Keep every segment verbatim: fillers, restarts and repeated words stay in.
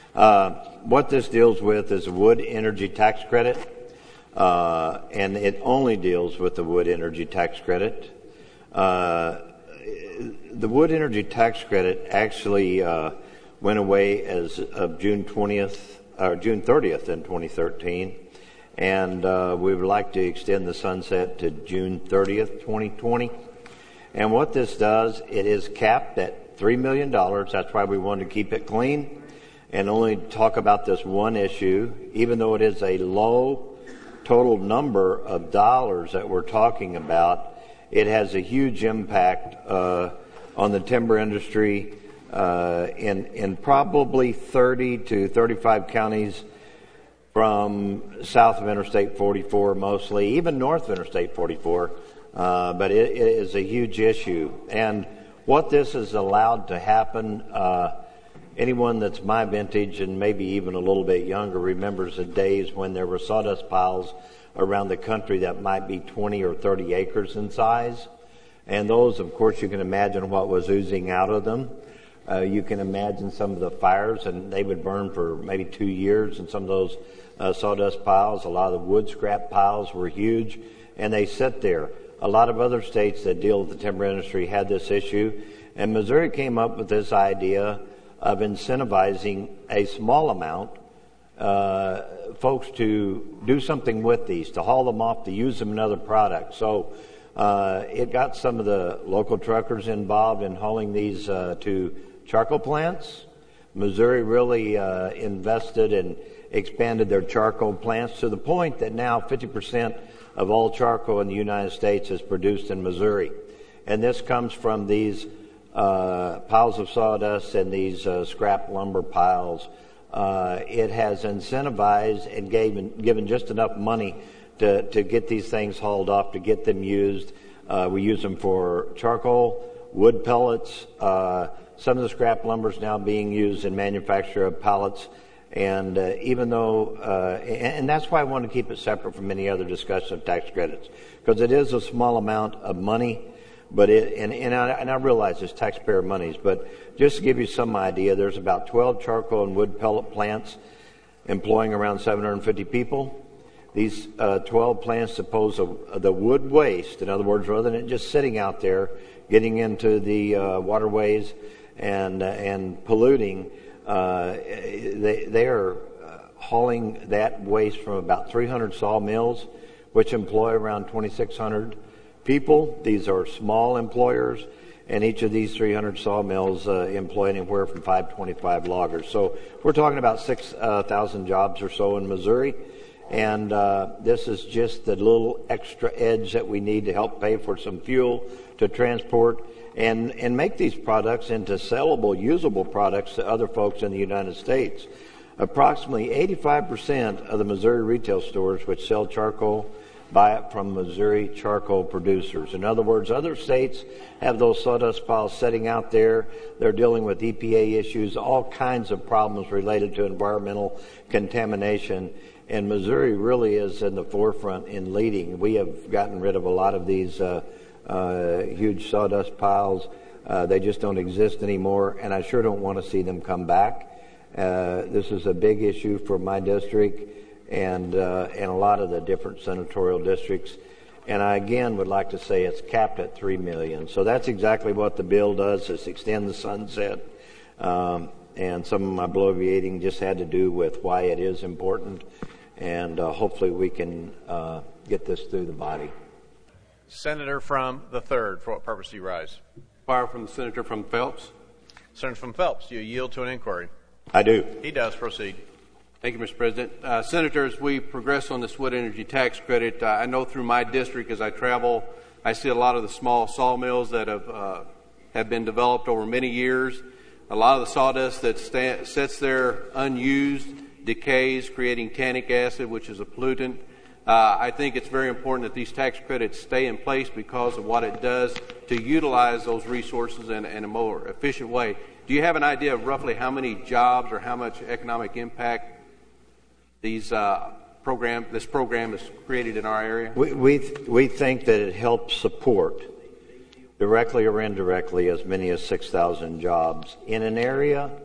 Uh, what this deals with is a wood energy tax credit, uh, and it only deals with the wood energy tax credit. Uh, the wood energy tax credit actually uh, went away as of June twentieth or June thirtieth in twenty thirteen, and uh, we would like to extend the sunset to June thirtieth, twenty twenty. And what this does, it is capped at three million dollars. That's why we wanted to keep it clean and only talk about this one issue, even though it is a low total number of dollars that we're talking about. It has a huge impact uh, on the timber industry uh, in, in probably thirty to thirty-five counties from south of Interstate forty-four mostly, even north of Interstate forty-four. Uh, but it, it is a huge issue. And what this has allowed to happen, uh, anyone that's my vintage and maybe even a little bit younger remembers the days when there were sawdust piles around the country that might be twenty or thirty acres in size. And those, of course, you can imagine what was oozing out of them. Uh, you can imagine some of the fires, and they would burn for maybe two years in some of those uh, sawdust piles. A lot of the wood scrap piles were huge, and they sit there. A lot of other states that deal with the timber industry had this issue, and Missouri came up with this idea of incentivizing a small amount uh, folks to do something with these, to haul them off, to use them in other products. So uh, it got some of the local truckers involved in hauling these uh, to charcoal plants. Missouri really uh, invested and expanded their charcoal plants to the point that now fifty percent of all charcoal in the United States is produced in Missouri. And this comes from these uh, piles of sawdust and these uh, scrap lumber piles. Uh, it has incentivized and given, given just enough money to, to get these things hauled off, to get them used. Uh, we use them for charcoal, wood pellets. Uh, some of the scrap lumber is now being used in manufacture of pallets. And uh, even though, uh, and, and that's why I want to keep it separate from any other discussion of tax credits, because it is a small amount of money, but it, and, and, I, and I realize it's taxpayer monies, but just to give you some idea, there's about twelve charcoal and wood pellet plants employing around seven hundred fifty people. These uh, twelve plants dispose of the wood waste, in other words, rather than it just sitting out there, getting into the uh, waterways and, uh, and polluting. Uh, they, they are uh, hauling that waste from about three hundred sawmills, which employ around twenty-six hundred people. These are small employers, and each of these three hundred sawmills uh, employ anywhere from five to twenty-five loggers. So we're talking about six thousand uh, jobs or so in Missouri, and uh, this is just the little extra edge that we need to help pay for some fuel to transport and and make these products into sellable, usable products to other folks in the United States. Approximately eighty-five percent of the Missouri retail stores which sell charcoal buy it from Missouri charcoal producers. In other words, other states have those sawdust piles sitting out there. They're dealing with E P A issues, all kinds of problems related to environmental contamination. And Missouri really is in the forefront in leading. We have gotten rid of a lot of these uh, Uh, huge sawdust piles. Uh, they just don't exist anymore, and I sure don't want to see them come back. Uh, this is a big issue for my district and uh, and a lot of the different senatorial districts. And I again would like to say it's capped at three million. So that's exactly what the bill does: is extend the sunset. Um, and some of my bloviating just had to do with why it is important, and uh, hopefully we can uh, get this through the body. Senator from the third, for what purpose do you rise? Inquire from the senator from Phelps. Senator from Phelps, do you yield to an inquiry? I do. He does. Proceed. Thank you, Mister President. Uh, Senators, we progress on this wood energy tax credit. Uh, I know through my district as I travel, I see a lot of the small sawmills that have uh, have been developed over many years. A lot of the sawdust that sta- sits there unused decays, creating tannic acid, which is a pollutant. Uh, I think it's very important that these tax credits stay in place because of what it does to utilize those resources in, in a more efficient way. Do you have an idea of roughly how many jobs or how much economic impact these uh, program, this program has created in our area? We, we, we think that it helps support, directly or indirectly, as many as six thousand jobs in an area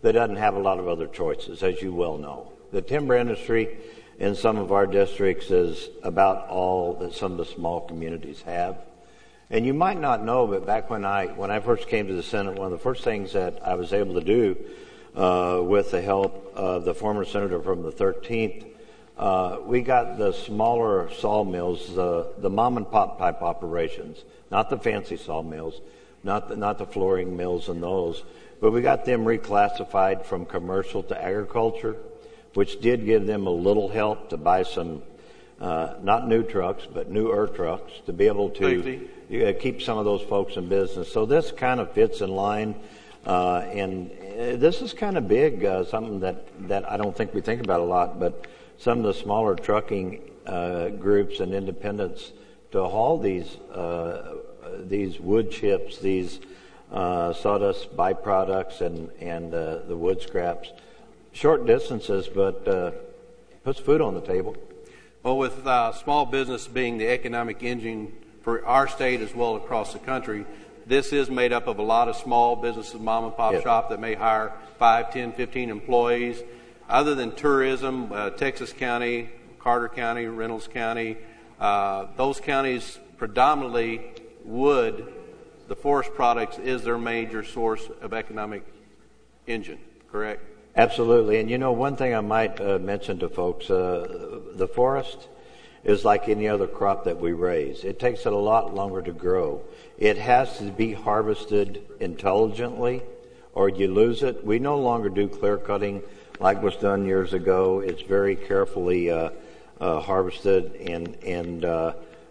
that doesn't have a lot of other choices, as you well know. The timber industry in some of our districts is about all that some of the small communities have. And you might not know, but back when I when I first came to the Senate, one of the first things that I was able to do uh, with the help of the former senator from the thirteenth, uh, we got the smaller sawmills, uh, the mom and pop type operations, not the fancy sawmills, not the, not the flooring mills and those, but we got them reclassified from commercial to agriculture, which did give them a little help to buy some, uh, not new trucks, but newer trucks to be able to uh, keep some of those folks in business. So this kind of fits in line, uh, and uh, this is kind of big, uh, something that, that I don't think we think about a lot, but some of the smaller trucking uh, groups and independents to haul these uh, these wood chips, these uh, sawdust byproducts, and and uh, the wood scraps, short distances, but uh, puts food on the table. Well, with uh, small business being the economic engine for our state as well across the country, this is made up of a lot of small businesses, mom and pop yes. shop that may hire five, ten, fifteen employees. Other than tourism, uh, Texas County, Carter County, Reynolds County, uh, those counties predominantly wood, the forest products is their major source of economic engine, correct? Absolutely. And you know, one thing I might uh, mention to folks, uh, the forest is like any other crop that we raise. It takes it a lot longer to grow. It has to be harvested intelligently or you lose it. We no longer do clear cutting like was done years ago. It's very carefully uh, uh, harvested, and, and uh,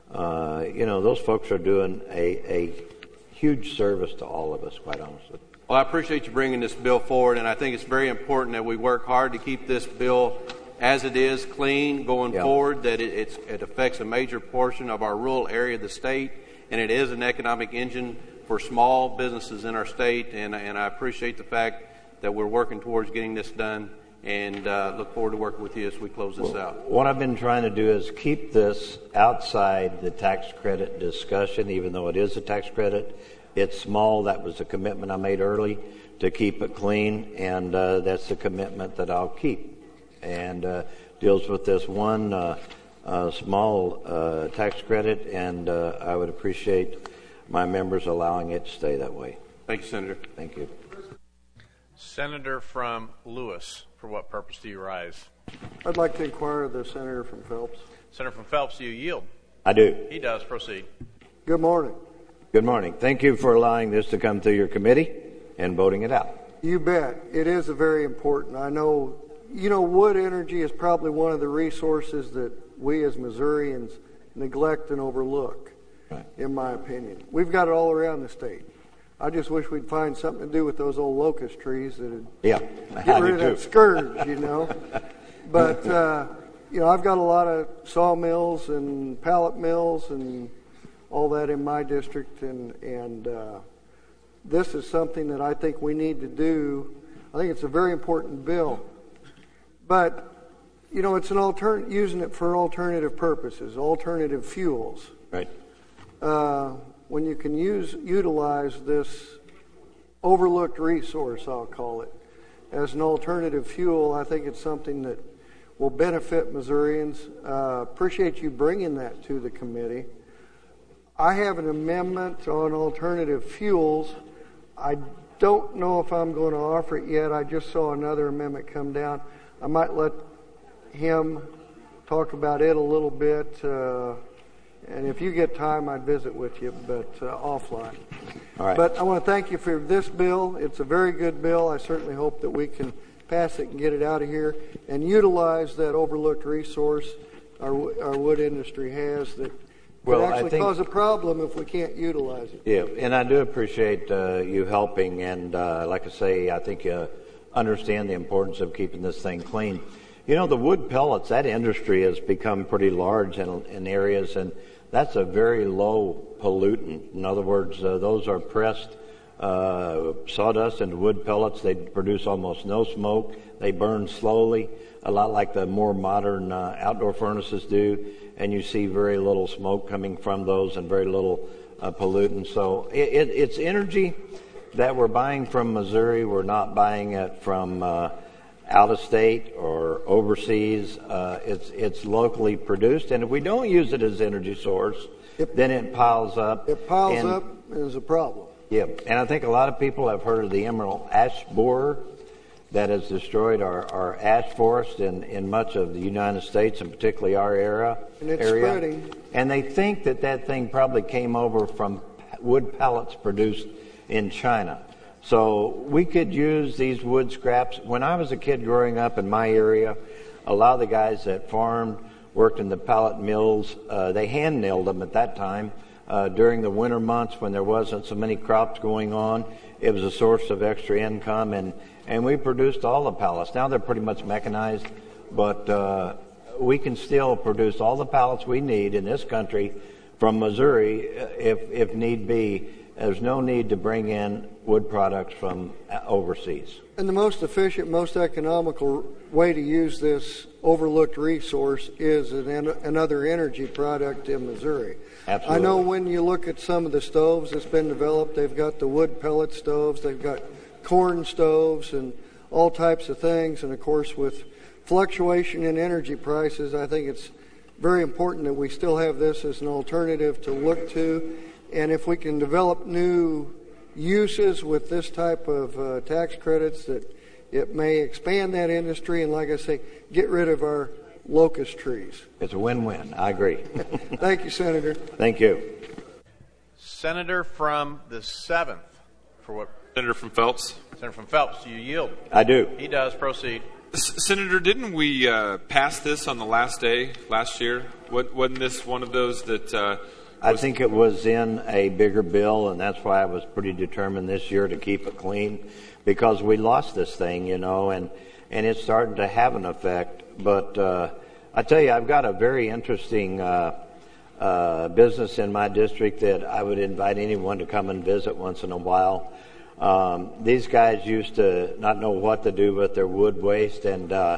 uh, you know, those folks are doing a, a huge service to all of us, quite honestly. Well, I appreciate you bringing this bill forward, and I think it's very important that we work hard to keep this bill as it is, clean, going yeah. forward, that it, it's, it affects a major portion of our rural area of the state, and it is an economic engine for small businesses in our state, and, and I appreciate the fact that we're working towards getting this done, and uh, look forward to working with you as we close this well, out. What I've been trying to do is keep this outside the tax credit discussion, even though it is a tax credit. It's small. That was a commitment I made early to keep it clean, and uh, that's the commitment that I'll keep. And uh, deals with this one uh, uh, small uh, tax credit, and uh, I would appreciate my members allowing it to stay that way. Thank you, Senator. Thank you. Senator from Lewis, for what purpose do you rise? I'd like to inquire of the senator from Phelps. Senator from Phelps, do you yield? I do. He does. Proceed. Good morning. Good morning. Thank you for allowing this to come through your committee and voting it out. You bet. It is a very important. I know, you know, wood energy is probably one of the resources that we as Missourians neglect and overlook, right. in my opinion. We've got it all around the state. I just wish we'd find something to do with those old locust trees that would yeah, get rid of that scourge, you know. But, uh, you know, I've got a lot of sawmills and pallet mills and all that in my district, and, and uh, this is something that I think we need to do. I think it's a very important bill. But, you know, it's an altern- using it for alternative purposes, alternative fuels. Right. Uh, when you can use utilize this overlooked resource, I'll call it, as an alternative fuel, I think it's something that will benefit Missourians. Uh, appreciate you bringing that to the committee. I have an amendment on alternative fuels. I don't know if I'm going to offer it yet. I just saw another amendment come down. I might let him talk about it a little bit. Uh, And if you get time, I'd visit with you, but uh, offline. All right. But I want to thank you for this bill. It's a very good bill. I certainly hope that we can pass it and get it out of here and utilize that overlooked resource our, our wood industry has that Well, could I actually think- cause a problem if we can't utilize it. Yeah, and I do appreciate uh, you helping, and uh, like I say, I think you understand the importance of keeping this thing clean. You know, the wood pellets, that industry has become pretty large in, in areas, and that's a very low pollutant. In other words, uh, those are pressed uh, sawdust into wood pellets. They produce almost no smoke. They burn slowly, a lot like the more modern uh, outdoor furnaces do, and you see very little smoke coming from those and very little uh, pollutants. So it, it, it's energy that we're buying from Missouri, we're not buying it from uh, out of state or overseas. Uh, it's it's locally produced, and if we don't use it as energy source, It- then it piles up. It piles and, up and is a problem. Yeah, and I think a lot of people have heard of the emerald ash borer that has destroyed our, our ash forest in, in much of the United States, and particularly our era, And it's area. spreading. And they think that that thing probably came over from wood pellets produced in China. So we could use these wood scraps. When I was a kid growing up in my area, a lot of the guys that farmed worked in the pellet mills. Uh, they hand nailed them at that time. Uh, during the winter months when there wasn't so many crops going on, it was a source of extra income, and, and we produced all the pallets. Now they're pretty much mechanized, but uh, we can still produce all the pallets we need in this country from Missouri if, if need be. There's no need to bring in wood products from overseas. And the most efficient, most economical way to use this overlooked resource is an, another energy product in Missouri. Absolutely. I know when you look at some of the stoves that's been developed, they've got the wood pellet stoves, they've got corn stoves and all types of things. And of course, with fluctuation in energy prices, I think it's very important that we still have this as an alternative to look to. And if we can develop new uses with this type of uh, tax credits, that it may expand that industry and, like I say, get rid of our locust trees. It's a win-win. I agree. Thank you, Senator. Thank you. Senator from the seventh, for what? Senator from Phelps. Senator from Phelps, do you yield? I do. He does. Proceed. S- Senator, didn't we uh, pass this on the last day last year? What, wasn't this one of those that... Uh, I think it was in a bigger bill, and that's why I was pretty determined this year to keep it clean, because we lost this thing, you know, and, and it's starting to have an effect. But uh, I tell you, I've got a very interesting uh, uh, business in my district that I would invite anyone to come and visit once in a while. Um, these guys used to not know what to do with their wood waste, and uh,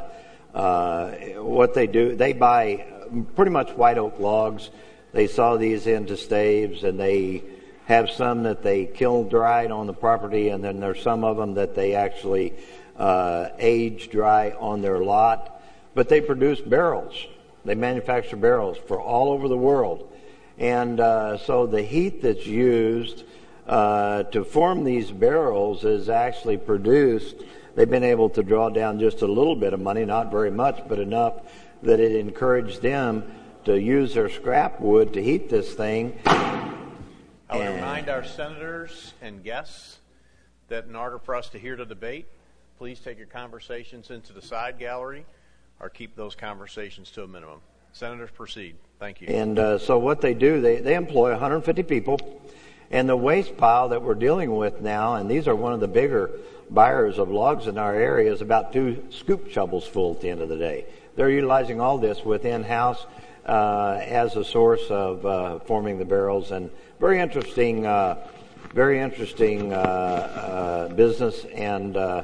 uh, what they do, they buy pretty much white oak logs. They saw these into staves, and they have some that they kiln dried on the property, and then there's some of them that they actually uh, age dry on their lot. But they produce barrels. They manufacture barrels for all over the world. And uh, so the heat that's used uh, to form these barrels is actually produced. They've been able to draw down just a little bit of money, not very much, but enough that it encouraged them to use their scrap wood to heat this thing. I would And- remind our senators and guests that in order for us to hear the debate, please take your conversations into the side gallery or keep those conversations to a minimum. Senators, proceed. Thank you. And uh, so what they do, they, they employ one hundred fifty people. And the waste pile that we're dealing with now, and these are one of the bigger buyers of logs in our area, is about two scoop shovels full at the end of the day. They're utilizing all this within house uh, as a source of uh, forming the barrels. And very interesting, uh, very interesting uh, uh, business. And uh,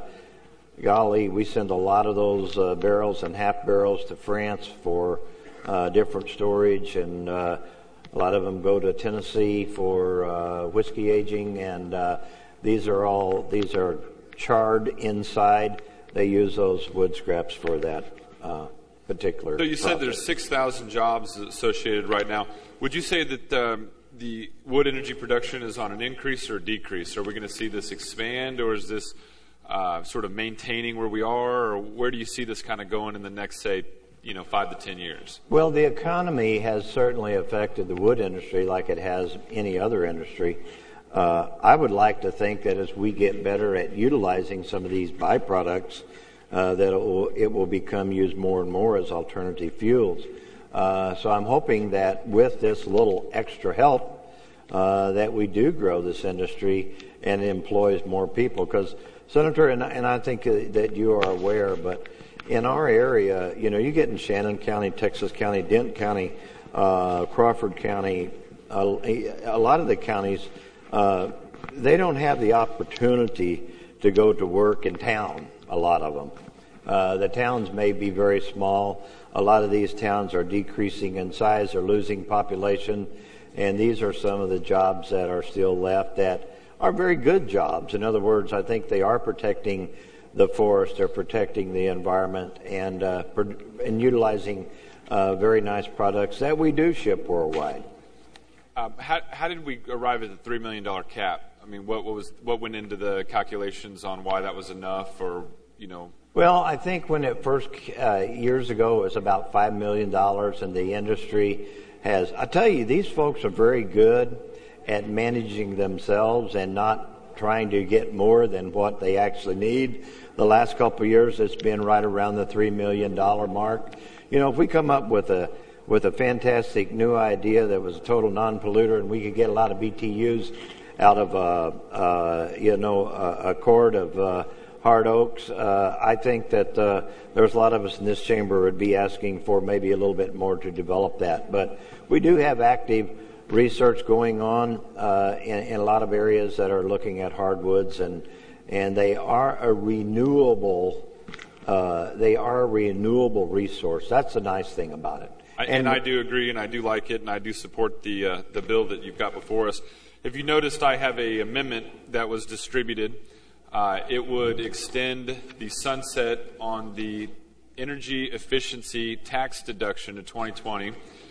golly, we send a lot of those uh, barrels and half barrels to France for uh, different storage, and uh, a lot of them go to Tennessee for uh, whiskey aging. And uh, these are all these are charred inside. They use those wood scraps for that uh, particular. So you said process. there's six thousand jobs associated right now. Would you say that um, the wood energy production is on an increase or decrease? Are we going to see this expand, or is this uh, sort of maintaining where we are, or where do you see this kind of going in the next, say, you know, five to ten years? Well, the economy has certainly affected the wood industry like it has any other industry. Uh, I would like to think that as we get better at utilizing some of these byproducts, uh, that it will, it will become used more and more as alternative fuels. Uh, so I'm hoping that with this little extra help, uh, that we do grow this industry and it employs more people. Because, Senator, and, and I think that you are aware, but in our area, you know, you get in Shannon County, Texas County, Dent County, uh, Crawford County, uh, a lot of the counties, uh, they don't have the opportunity to go to work in town, a lot of them. Uh, the towns may be very small. A lot of these towns are decreasing in size, they're losing population, and these are some of the jobs that are still left that are very good jobs. In other words, I think they are protecting the forest, they're protecting the environment, and uh, and utilizing uh, very nice products that we do ship worldwide. Um, how, how did we arrive at the three million dollars cap? I mean, what, what was what went into the calculations on why that was enough, or you know? Well, I think when it first uh, years ago, it was about five million dollars, and the industry has. I tell you, these folks are very good at managing themselves and not trying to get more than what they actually need. The last couple of years, it's been right around the three million dollars mark. You know, if we come up with a with a fantastic new idea that was a total non-polluter, and we could get a lot of B T Us out of, uh, uh, you know, a, a cord of uh, hard oaks, uh, I think that uh, there's a lot of us in this chamber would be asking for maybe a little bit more to develop that. But we do have active research going on uh, in, in a lot of areas that are looking at hardwoods, and and they are a renewable uh, they are a renewable resource. That's the nice thing about it. I, and, and I do agree, and I do like it, and I do support the uh, the bill that you've got before us. If you noticed, I have a amendment that was distributed. Uh, it would extend the sunset on the energy efficiency tax deduction to twenty twenty.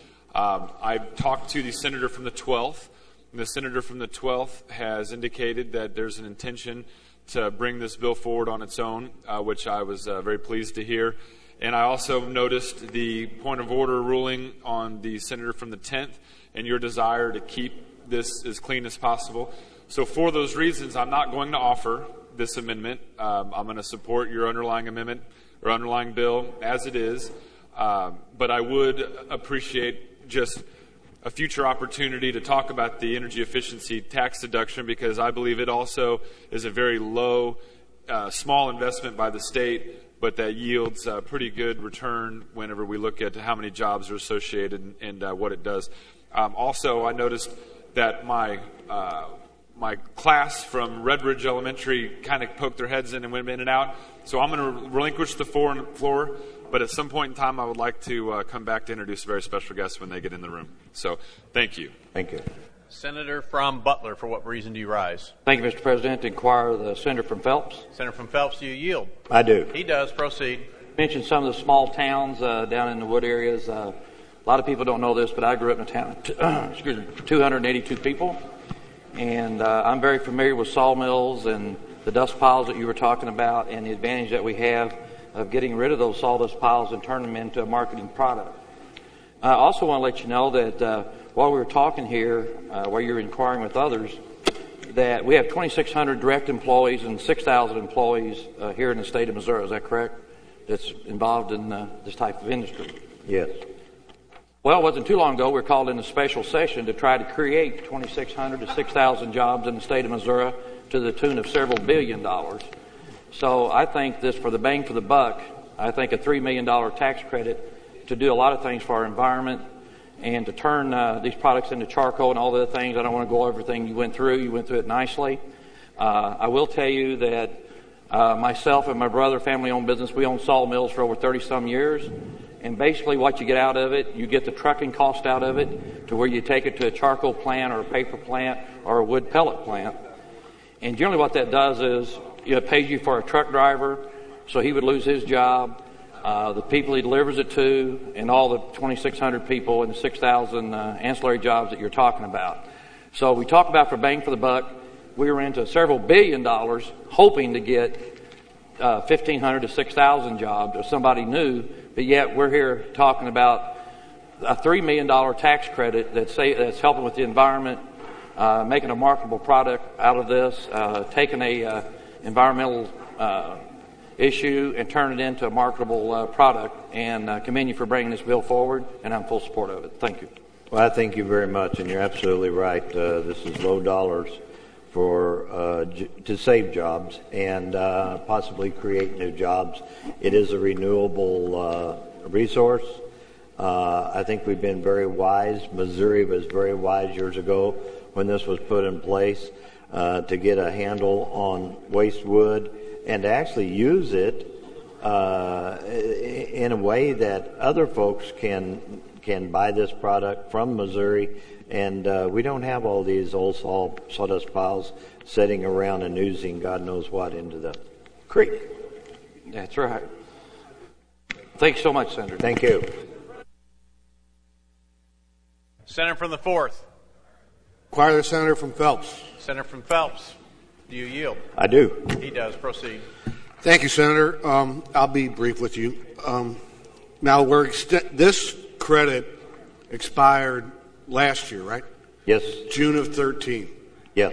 Um, I've talked to the senator from the twelfth, and the senator from the twelfth has indicated that there's an intention to bring this bill forward on its own, uh, which I was uh, very pleased to hear. And I also noticed the point of order ruling on the senator from the tenth and your desire to keep this as clean as possible. So for those reasons, I'm not going to offer this amendment. Um, I'm going to support your underlying amendment or underlying bill as it is. Um, but I would appreciate just a future opportunity to talk about the energy efficiency tax deduction, because I believe it also is a very low, uh, small investment by the state, but that yields a pretty good return whenever we look at how many jobs are associated and, and uh, what it does. Um, also, I noticed that my uh, my class from Redbridge Elementary kind of poked their heads in and went in and out. So I'm going to relinquish the floor, floor, but at some point in time, I would like to uh, come back to introduce a very special guest when they get in the room. So thank you. Thank you. Senator from Butler, for what reason do you rise? Thank you, Mister President. To inquire the Senator from Phelps. Senator from Phelps, do you yield? I do. He does. Proceed. Mentioned some of the small towns uh, down in the wood areas. Uh, a lot of people don't know this, but I grew up in a town of excuse me, two hundred eighty-two people. And uh, I'm very familiar with sawmills and the dust piles that you were talking about, and the advantage that we have of getting rid of those sawdust piles and turning them into a marketing product. I also want to let you know that uh, while we were talking here, uh, while you were inquiring with others, that we have twenty-six hundred direct employees and six thousand employees uh, here in the state of Missouri. Is that correct? That's involved in uh, this type of industry. Yes. Well, it wasn't too long ago we were called in a special session to try to create twenty-six hundred to six thousand jobs in the state of Missouri to the tune of several billion dollars. So I think this, for the bang for the buck, I think a three million dollars tax credit to do a lot of things for our environment and to turn uh, these products into charcoal and all the other things. I don't want to go over everything you went through. You went through it nicely. Uh, I will tell you that uh, myself and my brother, family-owned business, we own sawmills for over thirty-some years. And basically what you get out of it, you get the trucking cost out of it to where you take it to a charcoal plant or a paper plant or a wood pellet plant. And generally what that does is, you know, it pays you for a truck driver, so he would lose his job, uh, the people he delivers it to, and all the twenty-six hundred people and the six thousand uh, ancillary jobs that you're talking about. So we talk about for bang for the buck. We were into several billion dollars hoping to get uh, fifteen hundred to six thousand jobs or somebody new, but yet we're here talking about a three million dollars tax credit that's, that's helping with the environment, uh, making a marketable product out of this, uh, taking a uh, environmental uh, issue and turn it into a marketable uh, product. And uh, commend you for bringing this bill forward, and I'm in full support of it. Thank you. Well, I thank you very much, and you're absolutely right. Uh, this is low dollars for uh, j- to save jobs and uh, possibly create new jobs. It is a renewable uh, resource. Uh, I think we've been very wise. Missouri was very wise years ago when this was put in place uh, to get a handle on waste wood and to actually use it uh, in a way that other folks can can buy this product from Missouri And uh, we don't have all these old saw, sawdust piles sitting around and oozing God knows what into the creek. That's right. Thanks so much, Senator. Thank you. Senator from the fourth. Inquire the senator from Phelps. Senator from Phelps, do you yield? I do. He does. Proceed. Thank you, Senator. Um, I'll be brief with you. Um, now, we're ext- this credit expired last year, right? Yes. June of thirteen. Yes.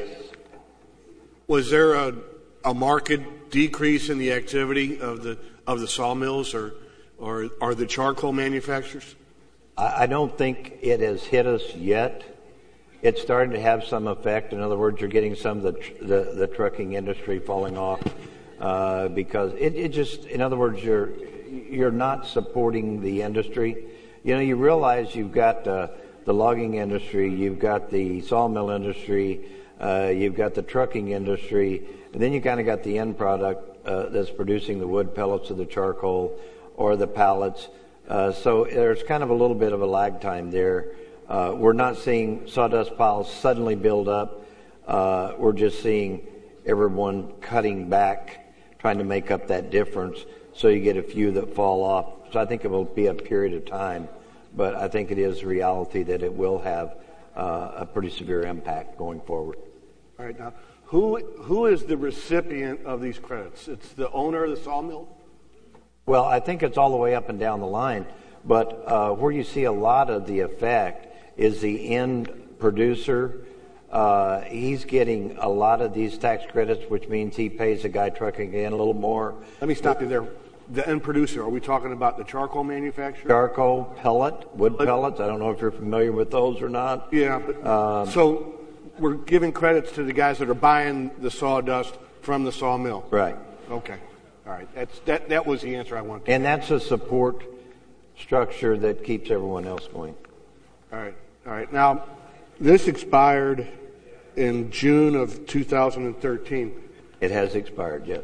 Was there a, a marked decrease in the activity of the of the sawmills or or are the charcoal manufacturers? I, I don't think it has hit us yet. It's starting to have some effect. In other words, you're getting some of the tr- the, the trucking industry falling off uh, because it, it just, in other words, you're you're not supporting the industry. You know, you realize you've got uh, the logging industry, you've got the sawmill industry, uh, you've got the trucking industry, and then you kind of got the end product uh, that's producing the wood pellets or the charcoal or the pallets. Uh, so there's kind of a little bit of a lag time there. Uh, we're not seeing sawdust piles suddenly build up. Uh, we're just seeing everyone cutting back, trying to make up that difference, so you get a few that fall off. So I think it will be a period of time, but I think it is reality that it will have uh, a pretty severe impact going forward. All right, now, who who is the recipient of these credits? It's the owner of the sawmill? Well, I think it's all the way up and down the line, but uh, where you see a lot of the effect is the end producer. Uh, he's getting a lot of these tax credits, which means he pays the guy trucking in a little more. Let me stop you there. The end producer, are we talking about the charcoal manufacturer? Charcoal, pellet, wood pellets. I don't know if you're familiar with those or not. Yeah, but Um, so we're giving credits to the guys that are buying the sawdust from the sawmill. Right. Okay. All right. That's that. That was the answer I wanted. And that's a support structure that keeps everyone else going. All right. All right. Now, this expired in June of two thousand thirteen. It has expired, yes.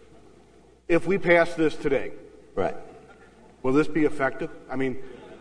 If we pass this today, Right. will this be effective? I mean,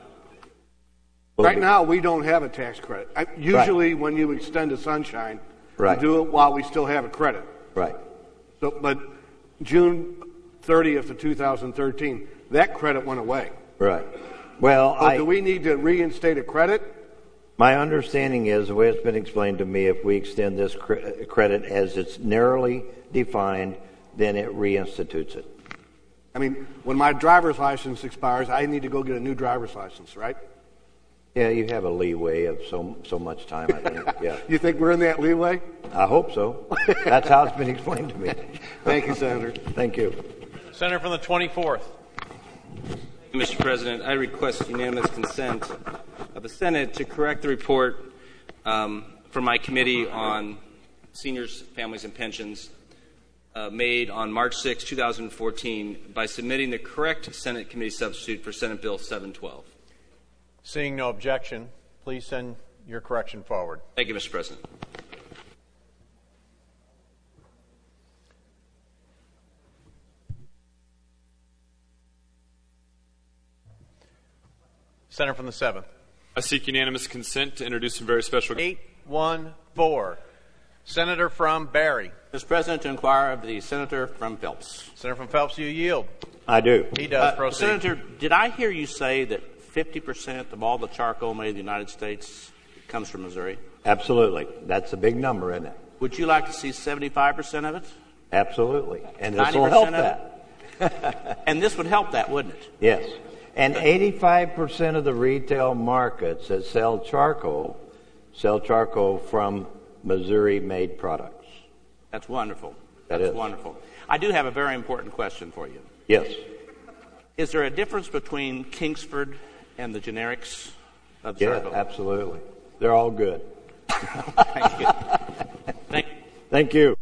Will right be- now we don't have a tax credit. I, usually, when you extend a sunshine, Right. you do it while we still have a credit. Right. So, but June thirtieth of two thousand thirteen, that credit went away. Right. Well, So I, do we need to reinstate a credit? my understanding is, the way it's been explained to me, if we extend this cre- credit as it's narrowly defined, then it reinstitutes it. I mean, when my driver's license expires, I need to go get a new driver's license, right? Yeah, you have a leeway of so so much time, I think. Yeah. You think we're in that leeway? I hope so. That's how it's been explained to me. Thank you, Senator. Thank you. Senator from the twenty-fourth. Mister President, I request unanimous consent of the Senate to correct the report um, from my committee on seniors, families, and pensions uh, made on March sixth, twenty fourteen by submitting the correct Senate committee substitute for Senate Bill seven twelve. Seeing no objection, please send your correction forward. Thank you, Mister President. Senator from the seventh. I seek unanimous consent to introduce some very special. eight one four. Senator from Barry. Mister President, to inquire of the senator from Phelps. Senator from Phelps, you yield. I do. He does. Uh, Proceed. Senator, did I hear you say that fifty percent of all the charcoal made in the United States comes from Missouri? Absolutely. That's a big number, isn't it? Would you like to see seventy-five percent of it? Absolutely. And this will help ninety percent of that. And this would help that, wouldn't it? Yes. And eighty-five percent of the retail markets that sell charcoal sell charcoal from Missouri-made products. That's wonderful. That That's is. wonderful. I do have a very important question for you. Yes. Is there a difference between Kingsford and the generics of Yeah, charcoal? absolutely. They're all good. Thank you. Thank you. Thank you.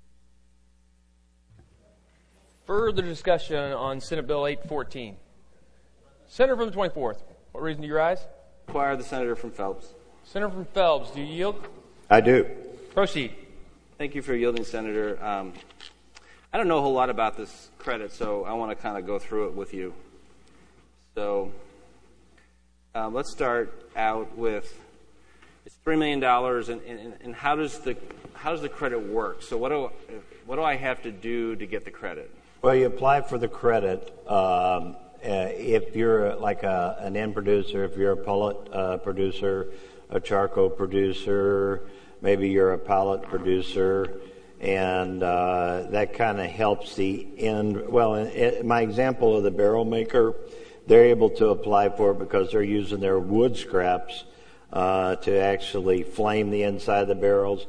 Further discussion on Senate Bill eight fourteen. Senator from the twenty-fourth. What reason do you rise? Inquire the senator from Phelps. Senator from Phelps, do you yield? I do. Proceed. Thank you for yielding, Senator. Um, I don't know a whole lot about this credit, so I want to kind of go through it with you. So um, let's start out with it's three million dollars, and, and, and how does the how does the credit work? So what do what do I have to do to get the credit? Well, you apply for the credit um, uh, if you're like a, an end producer, if you're a pellet uh, producer, a charcoal producer, maybe you're a pallet producer, and uh, that kind of helps the end. Well, in, in my example of the barrel maker, they're able to apply for it because they're using their wood scraps uh, to actually flame the inside of the barrels,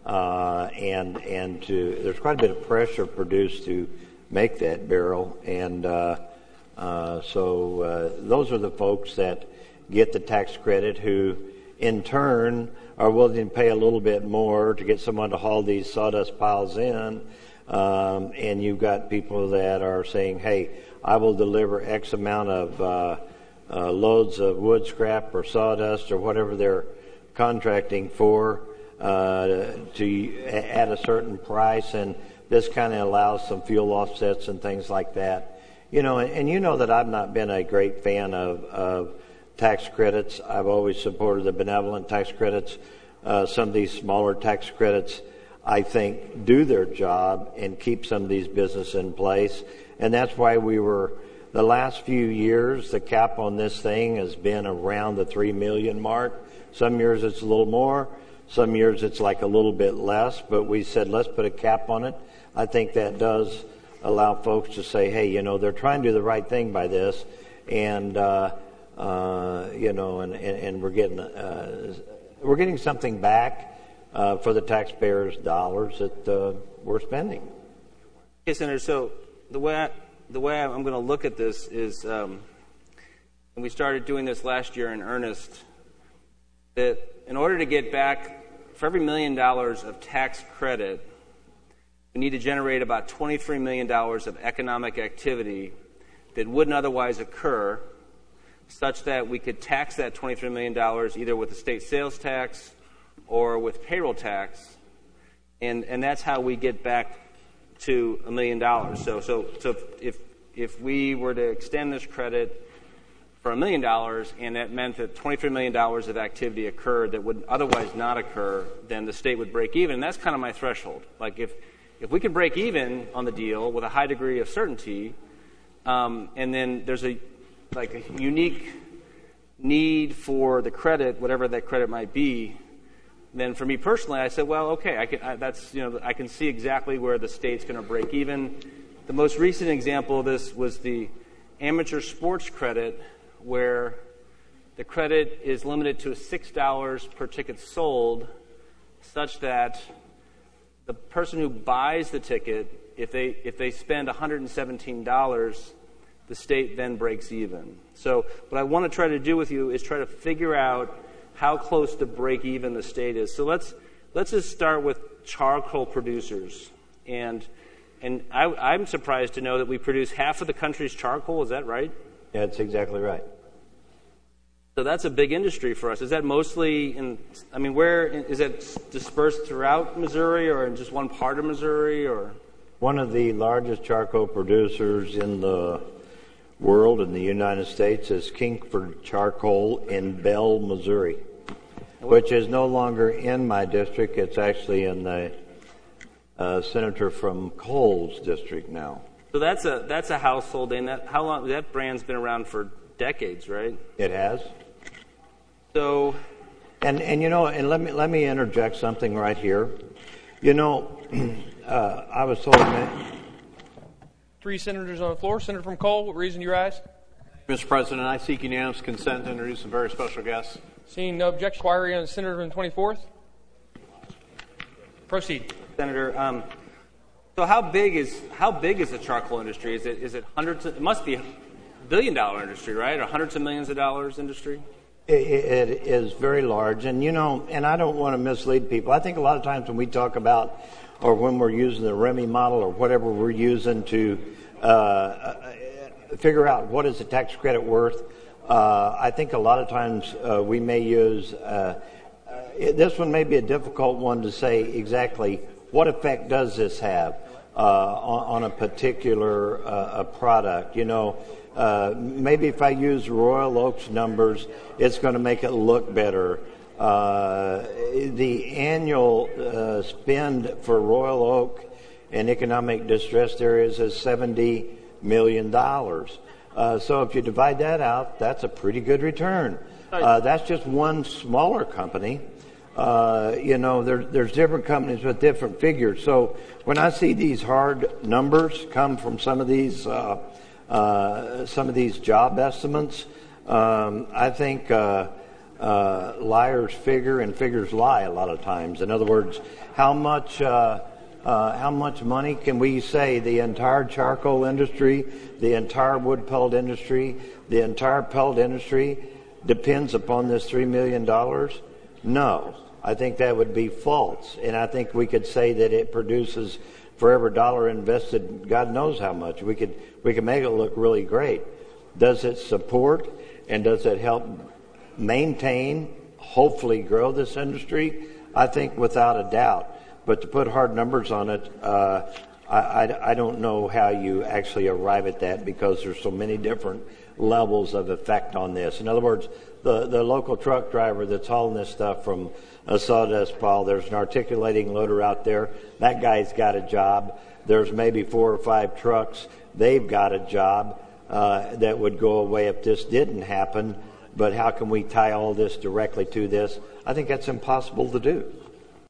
uh, and and to there's quite a bit of pressure produced to make that barrel, and uh, uh, so uh, those are the folks that get the tax credit, who in turn are willing to pay a little bit more to get someone to haul these sawdust piles in, um, and you've got people that are saying, hey, I will deliver X amount of uh, uh, loads of wood scrap or sawdust or whatever they're contracting for uh, to at a certain price, and this kind of allows some fuel offsets and things like that. You know, and, and you know that I've not been a great fan of, of tax credits. I've always supported the benevolent tax credits. Uh, some of these smaller tax credits, I think, do their job and keep some of these businesses in place. And that's why we were, the last few years, the cap on this thing has been around the three million mark. Some years it's a little more. Some years it's like a little bit less. But we said, let's put a cap on it. I think that does allow folks to say, hey, you know, they're trying to do the right thing by this. And, uh, uh, you know, and, and, and we're getting uh, we're getting something back uh, for the taxpayers' dollars that uh, we're spending. Okay, Senator, so the way I, the way I'm going to look at this is, um, and we started doing this last year in earnest, that in order to get back, for every million dollars of tax credit, we need to generate about twenty-three million dollars of economic activity that wouldn't otherwise occur, such that we could tax that twenty-three million dollars either with the state sales tax or with payroll tax, and and that's how we get back to a million dollars. So so so if if we were to extend this credit for a million dollars, and that meant that twenty-three million dollars of activity occurred that would otherwise not occur, then the state would break even. And that's kind of my threshold. Like if if we could break even on the deal with a high degree of certainty, um, and then there's a like a unique need for the credit, whatever that credit might be, then for me personally, I said, well, okay, I can, I, that's, you know, I can see exactly where the state's going to break even. The most recent example of this was the amateur sports credit, where the credit is limited to six dollars per ticket sold, such that the person who buys the ticket, if they if they spend one hundred seventeen dollars, the state then breaks even. So what I want to try to do with you is try to figure out how close to break even the state is. So let's let's just start with charcoal producers. And and I, I'm surprised to know that we produce half of the country's charcoal. Is that right? Yeah, that's exactly right. So that's a big industry for us. Is that mostly in, I mean, where, is that dispersed throughout Missouri or in just one part of Missouri? Or one of the largest charcoal producers in the world in the United States is Kingsford Charcoal in Bell, Missouri, which is no longer in my district. It's actually in the uh, senator from Cole's district now. So that's a that's a household name. That how long that brand's been around for decades, right? It has. So, and and you know, and let me let me interject something right here. You know, uh, I was told that. Three senators on the floor. Senator from Cole, what reason you rise? Mister President, I seek unanimous consent to introduce a very special guest. Seeing no objection, inquiry on the senator from the twenty-fourth. Proceed, Senator. Um, so, how big is how big is the charcoal industry? Is it is it hundreds? Of, it must be a billion dollar industry, right? Or hundreds of millions of dollars industry? It, it is very large, and you know, and I don't want to mislead people. I think a lot of times when we talk about, or when we're using the REMI model or whatever we're using to uh, figure out what is the tax credit worth, uh, I think a lot of times uh, we may use, uh, uh, this one may be a difficult one to say exactly what effect does this have uh, on, on a particular uh, a product. You know, uh, maybe if I use Royal Oak's numbers, it's going to make it look better. Uh, Uh, the annual uh, spend for Royal Oak and economic distressed areas is seventy million dollars. Uh, so if you divide that out, that's a pretty good return. Uh, that's just one smaller company. Uh, you know, there, there's different companies with different figures. So when I see these hard numbers come from some of these uh, uh, some of these job estimates, um, I think uh, uh, liars figure and figures lie a lot of times. In other words, how much uh, uh, how much money can we say the entire charcoal industry, the entire wood pellet industry, the entire pellet industry depends upon this three million dollars? No. I think that would be false. And I think we could say that it produces, for every dollar invested, God knows how much. We could we could make it look really great. Does it support and does it help maintain, hopefully grow this industry? I think without a doubt. But to put hard numbers on it, uh, I, I, I don't know how you actually arrive at that, because there's so many different levels of effect on this. In other words, the, the local truck driver that's hauling this stuff from a sawdust pile, there's an articulating loader out there. That guy's got a job. There's maybe four or five trucks. They've got a job uh, that would go away if this didn't happen. But how can we tie all this directly to this? I think that's impossible to do.